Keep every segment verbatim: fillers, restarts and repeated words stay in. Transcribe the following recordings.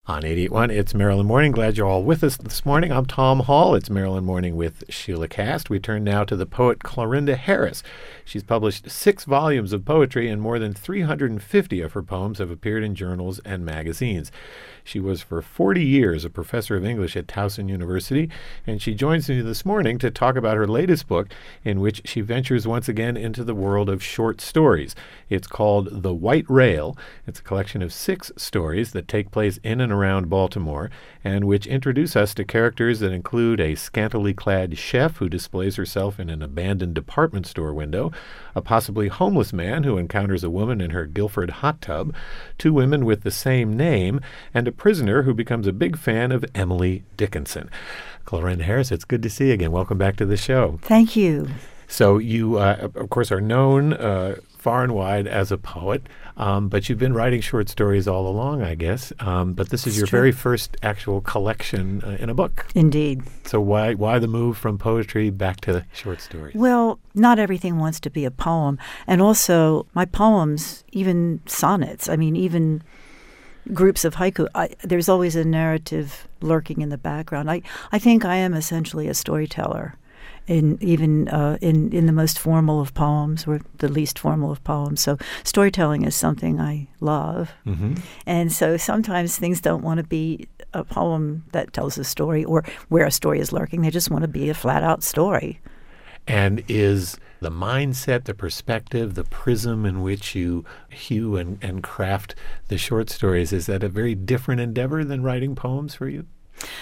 On eighty-eight point one, it's Maryland Morning. Glad you're all with us this morning. I'm Tom Hall. It's Maryland Morning with Sheila Cast. We turn now to the poet Clorinda Harris. She's published six volumes of poetry, and more than three hundred fifty of her poems have appeared in journals and magazines. She was for forty years a professor of English at Towson University, and she joins me this morning to talk about her latest book, in which she ventures once again into the world of short stories. It's called The White Rail. It's a collection of six stories that take place in and around Baltimore, and which introduce us to characters that include a scantily clad chef who displays herself in an abandoned department store window, a possibly homeless man who encounters a woman in her Guilford hot tub, two women with the same name, and a prisoner who becomes a big fan of Emily Dickinson. Clorinda Harris, it's good to see you again. Welcome back to the show. Thank you. So you, uh, of course, are known uh, far and wide as a poet, um, but you've been writing short stories all along, I guess. Um, but this is It's your true. very first actual collection uh, in a book. Indeed. So why why the move from poetry back to short stories? Well, not everything wants to be a poem. And also, my poems, even sonnets, I mean, even groups of haiku, I, there's always a narrative lurking in the background. I, I think I am essentially a storyteller. In even uh, in in the most formal of poems, or the least formal of poems. So storytelling is something I love, Mm-hmm. and so sometimes things don't want to be a poem that tells a story, or where a story is lurking. They just want to be a flat out story. And is the mindset, the perspective, the prism in which you hew and, and craft the short stories, is that a very different endeavor than writing poems for you?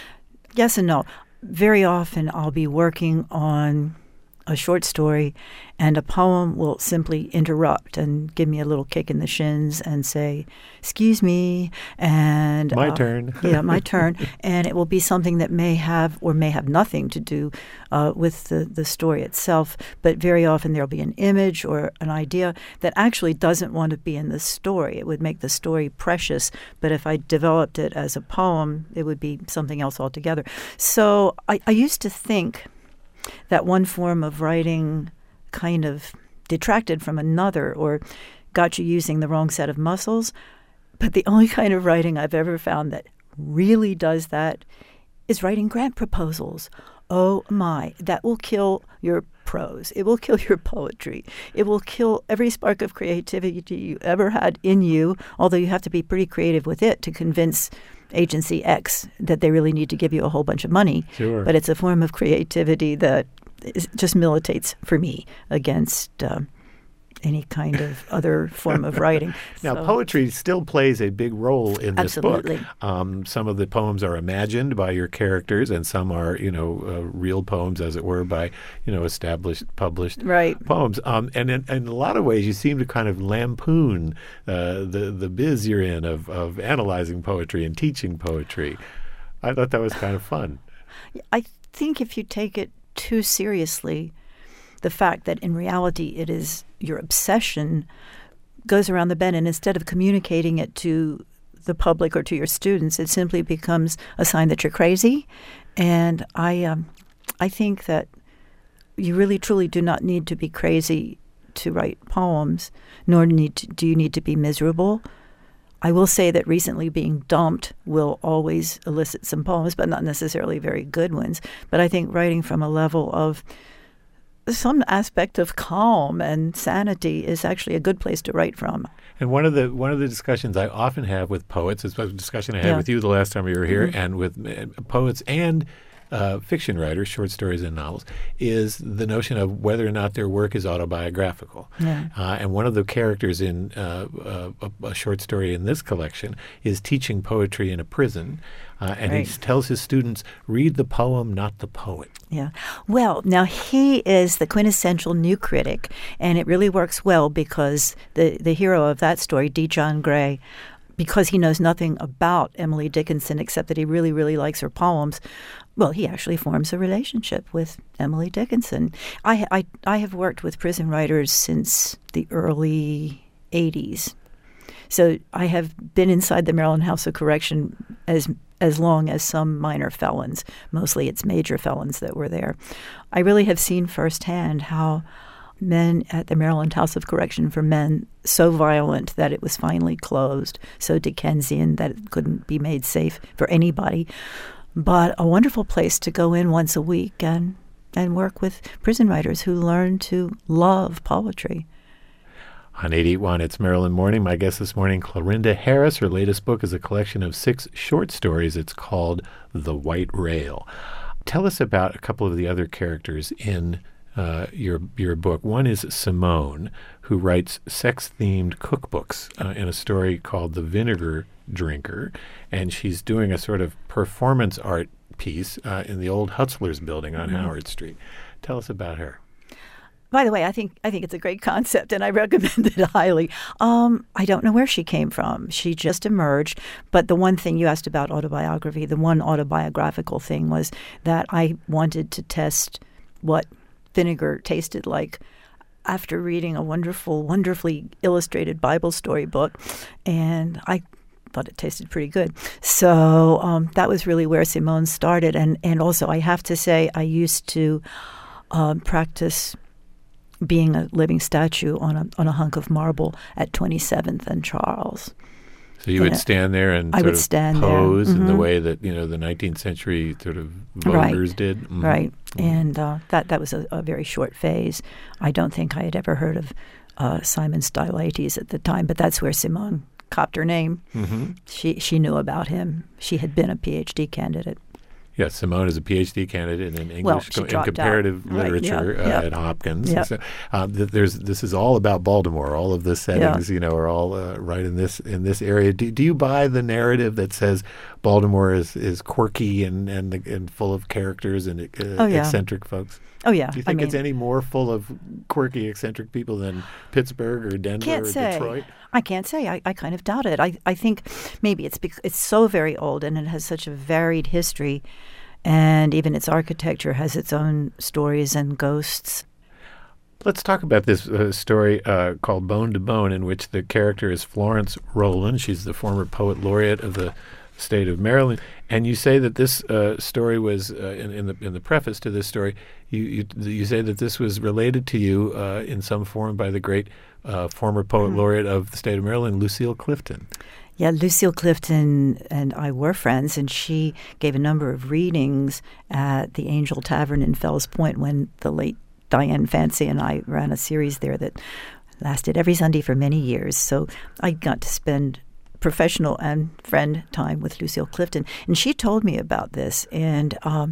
Yes and no. Very often I'll be working on a short story, and a poem will simply interrupt and give me a little kick in the shins and say, excuse me, and My uh, turn. yeah, my turn. And it will be something that may have or may have nothing to do uh, with the, the story itself, but very often there'll be an image or an idea that actually doesn't want to be in the story. It would make the story precious, but if I developed it as a poem, it would be something else altogether. So I, I used to think that one form of writing kind of detracted from another or got you using the wrong set of muscles. But the only kind of writing I've ever found that really does that is writing grant proposals. Oh my, that will kill your prose. It will kill your poetry. It will kill every spark of creativity you ever had in you, although you have to be pretty creative with it to convince agency X that they really need to give you a whole bunch of money. Sure. But it's a form of creativity that is, just militates for me against uh, any kind of other form of writing. Now, So- poetry still plays a big role in this Absolutely. book. Um, some of the poems are imagined by your characters, and some are, you know, uh, real poems, as it were, by, you know, established, published Right. poems. Um, and in, in a lot of ways, you seem to kind of lampoon uh, the the biz you're in of of analyzing poetry and teaching poetry. I thought that was kind of fun. I think if you take it too seriously, the fact that in reality it is your obsession goes around the bend, and instead of communicating it to the public or to your students, it simply becomes a sign that you're crazy. And I, um, I think that you really truly do not need to be crazy to write poems, nor need to, do you need to be miserable. I will say that recently being dumped will always elicit some poems, but not necessarily very good ones. But I think writing from a level of some aspect of calm and sanity is actually a good place to write from. And one of the one of the discussions I often have with poets, it's a discussion I had Yeah. with you the last time you were here, Mm-hmm. and with uh, poets and uh, fiction writers, short stories and novels, is the notion of whether or not their work is autobiographical. Yeah. Uh, and one of the characters in uh, uh, a, a short story in this collection is teaching poetry in a prison, uh, and Right. he s- tells his students, read the poem, not the poet. Yeah. Well, now he is the quintessential new critic, and it really works well because the, the hero of that story, D. John Gray, because he knows nothing about Emily Dickinson except that he really, really likes her poems, well, he actually forms a relationship with Emily Dickinson. I, I, I have worked with prison writers since the early eighties. So I have been inside the Maryland House of Correction as as long as some minor felons. Mostly it's major felons that were there. I really have seen firsthand how men at the Maryland House of Correction for Men so violent that it was finally closed, so Dickensian that it couldn't be made safe for anybody. But a wonderful place to go in once a week and, and work with prison writers who learn to love poetry. On eight eighty-one, it's Maryland Morning. My guest this morning, Clorinda Harris. Her latest book is a collection of six short stories. It's called The White Rail. Tell us about a couple of the other characters in uh, your your book. One is Simone, who writes sex-themed cookbooks uh, in a story called The Vinegar Drinker, and she's doing a sort of performance art piece uh, in the old Hutzler's building on mm-hmm. Howard Street. Tell us about her. By the way, I think I think it's a great concept, and I recommend it highly. Um, I don't know where she came from. She just emerged. But the one thing you asked about autobiography, the one autobiographical thing was that I wanted to test what vinegar tasted like after reading a wonderful, wonderfully illustrated Bible story book, and I thought it tasted pretty good. So um, that was really where Simone started. And, and also, I have to say, I used to uh, practice being a living statue on a on a hunk of marble at twenty-seventh and Charles. So you would Yeah. stand there and I sort would of stand there. pose in the Mhm. way that, you know, the nineteenth century sort of Right. voters did? Mhm. Right. Mhm. And uh, that, that was a, a very short phase. I don't think I had ever heard of uh, Simon Stylites at the time, but that's where Simone copped her name. Mhm. She she knew about him. She had been a P H D candidate. Yes, Simone is a P H D candidate in English Well, she co- in dropped out. comparative Right, literature yeah, uh, yeah. at Hopkins. Yeah. So, uh, th- there's this is all about Baltimore. All of the settings, you know, are all uh, right in this in this area. Do, do you buy the narrative that says Baltimore is, is quirky and, and and full of characters and uh, Oh, yeah. eccentric folks? Oh, yeah. Do you I think mean, it's any more full of quirky, eccentric people than Pittsburgh or Denver can't or say. Detroit? I can't say. I, I kind of doubt it. I, I think maybe it's because it's so very old and it has such a varied history. And even its architecture has its own stories and ghosts. Let's talk about this uh, story uh, called Bone to Bone, in which the character is Florence Rowland. She's the former poet laureate of the state of Maryland. And you say that this uh, story was, uh, in, in the in the preface to this story, you you, you say that this was related to you uh, in some form by the great uh, former poet mm-hmm. laureate of the state of Maryland, Lucille Clifton. Yeah, Lucille Clifton and I were friends, and she gave a number of readings at the Angel Tavern in Fells Point when the late Diane Fancy and I ran a series there that lasted every Sunday for many years. So I got to spend professional and friend time with Lucille Clifton, and she told me about this, and um,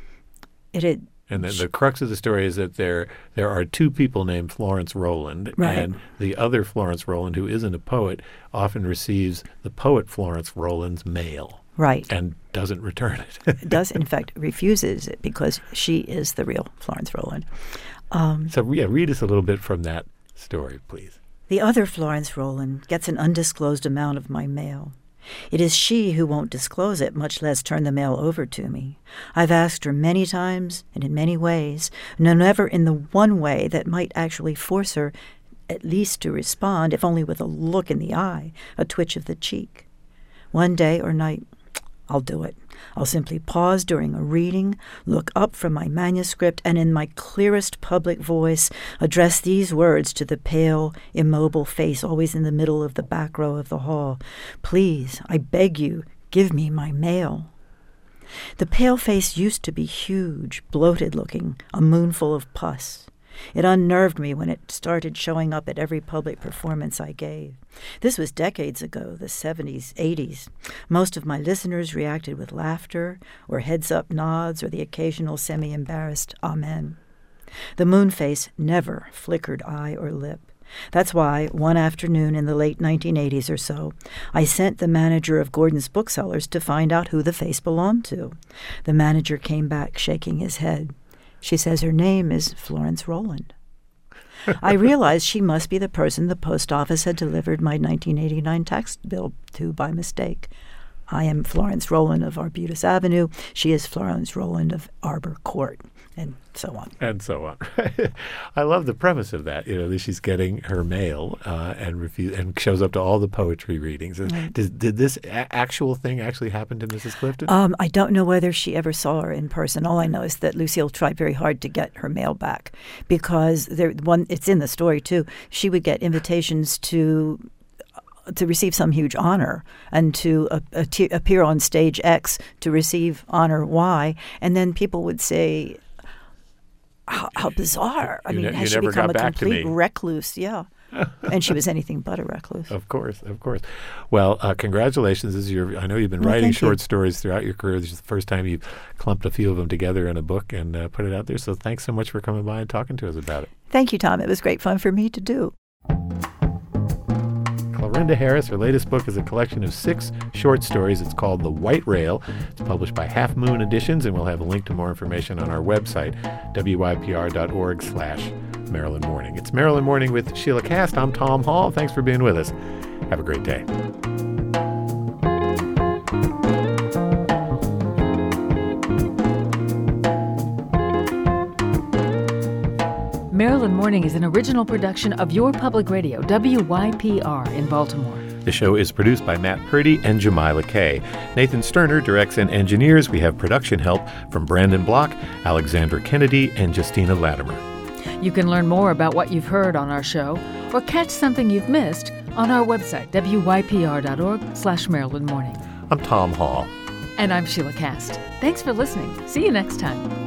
it had... And the, the crux of the story is that there there are two people named Florence Rowland, Right. and the other Florence Rowland, who isn't a poet, often receives the poet Florence Rowland's mail. Right. And doesn't return it. Does, in fact, refuses it because she is the real Florence Rowland. Um, so, yeah, read us a little bit from that story, please. The other Florence Rowland gets an undisclosed amount of my mail. It is she who won't disclose it, much less turn the mail over to me. I've asked her many times and in many ways, no, never in the one way that might actually force her at least to respond, if only with a look in the eye, a twitch of the cheek. One day or night, I'll do it. I'll simply pause during a reading, look up from my manuscript, and in my clearest public voice address these words to the pale, immobile face always in the middle of the back row of the hall. Please, I beg you, give me my mail. The pale face used to be huge, bloated-looking, a moonful of pus. It unnerved me when it started showing up at every public performance I gave. This was decades ago, the seventies, eighties. Most of my listeners reacted with laughter or heads-up nods or the occasional semi-embarrassed amen. The moon face never flickered eye or lip. That's why, one afternoon in the late nineteen eighties or so, I sent the manager of Gordon's Booksellers to find out who the face belonged to. The manager came back shaking his head. She says her name is Florence Rowland. I realized she must be the person the post office had delivered my nineteen eighty-nine tax bill to by mistake. I am Florence Rowland of Arbutus Avenue. She is Florence Rowland of Arbor Court. and so on. And so on. I love the premise of that. You know, that she's getting her mail uh, and refuse and shows up to all the poetry readings. Right. Did, did this a- actual thing actually happen to Missus Clifton? Um, I don't know whether she ever saw her in person. All I know is that Lucille tried very hard to get her mail back because there one. It's in the story too. She would get invitations to. to receive some huge honor and to uh, atti- appear on stage X to receive honor Y, and then people would say, "How, how bizarre! I You mean, ne- has you she never become got a back to complete me." recluse?" Yeah, and she was anything but a recluse. Of course, of course. Well, uh, congratulations. This is your. I know you've been Well, writing thank you. short stories throughout your career. This is the first time you've clumped a few of them together in a book and uh, put it out there. So thanks so much for coming by and talking to us about it. Thank you, Tom. It was great fun for me to do. Clorinda Harris, her latest book is a collection of six short stories. It's called The White Rail. It's published by Half Moon Editions, and we'll have a link to more information on our website, W Y P R dot org slash Maryland Morning. It's Maryland Morning with Sheila Cast. I'm Tom Hall. Thanks for being with us. Have a great day. Maryland Morning is an original production of your public radio, W Y P R, in Baltimore. The show is produced by Matt Purdy and Jamila Kay. Nathan Sterner directs and engineers. We have production help from Brandon Block, Alexandra Kennedy, and Justina Latimer. You can learn more about what you've heard on our show or catch something you've missed on our website, W Y P R dot org slash Maryland Morning. I'm Tom Hall. And I'm Sheila Cast. Thanks for listening. See you next time.